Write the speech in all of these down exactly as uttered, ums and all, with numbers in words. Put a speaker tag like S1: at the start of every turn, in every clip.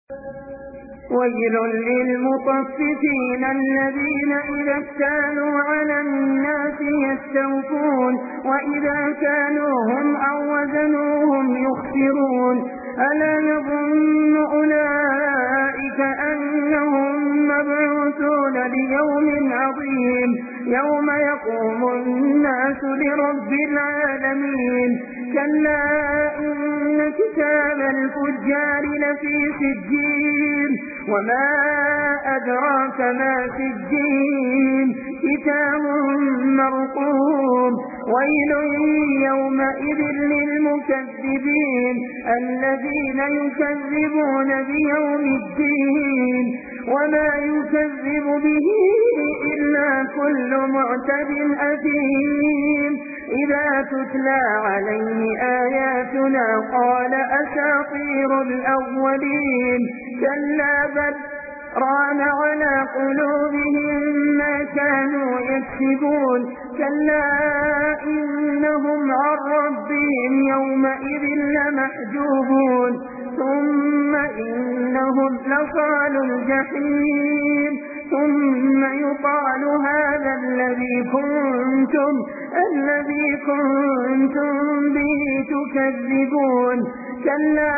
S1: ويل للمطففين الذين إذا اكتالوا على الناس يستوفون وإذا كانوهم أو وزنوهم يخسرون ألا يظن أولئك أنهم مبعوثون ليوم عظيم يوم يقوم الناس لرب العالمين كلا إن كتاب الفجار لفي سجين وما أدراك ما سجين كتاب مرقوم ويل يومئذ للمكذبين الذين يكذبون بيوم الدين وما يكذب به إلا كل معتد أثيم إذا تتلى عليه آياتنا قال أساطير الأولين كلا بل ران على قلوبهم ما كانوا يكسبون كلا إنهم عن ربهم يومئذ لمحجوبون ثم إنهم لصال الجحيم ثم يقال هذا الذي كنتم الذي كنتم به تكذبون كلا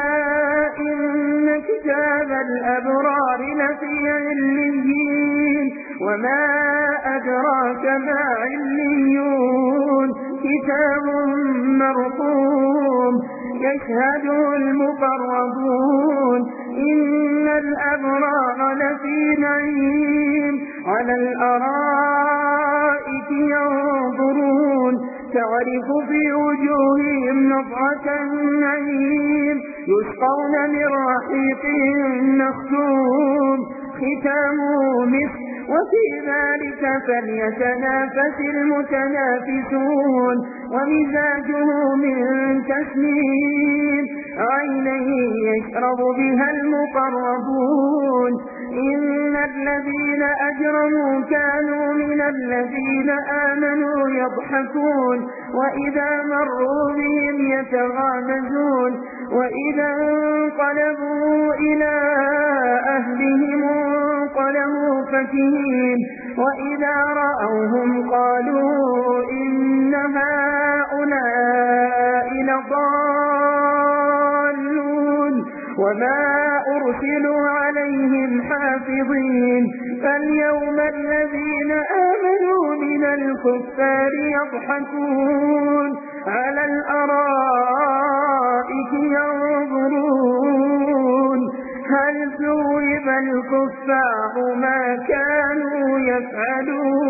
S1: إن كتاب الأبرار لفي عليين وما أدراك ما عليون كتاب مرقوم يشهده المقربون إن الأبرار لفي نعيم على الأرائك ينظرون تعرف في وجوههم نضرة النعيم يسقون من رحيق مختوم ختامه مسك وفي ذلك فليتنافس المتنافسون ومزاجه من تسنيم عينا يشرب بها المقربون إن الذين أجرموا كانوا من الذين آمنوا يضحكون وإذا مروا بهم يتغامزون وإذا انقلبوا إلى أهلهم انقلبوا فكهين وإذا رأوهم قالوا إن هؤلاء لضالون وما أرسلوا عليهم حافظين فاليوم الذين آمنوا من الكفار يضحكون على الأرائك ينظرون هل ثوب الكفار ما كانوا يفعلون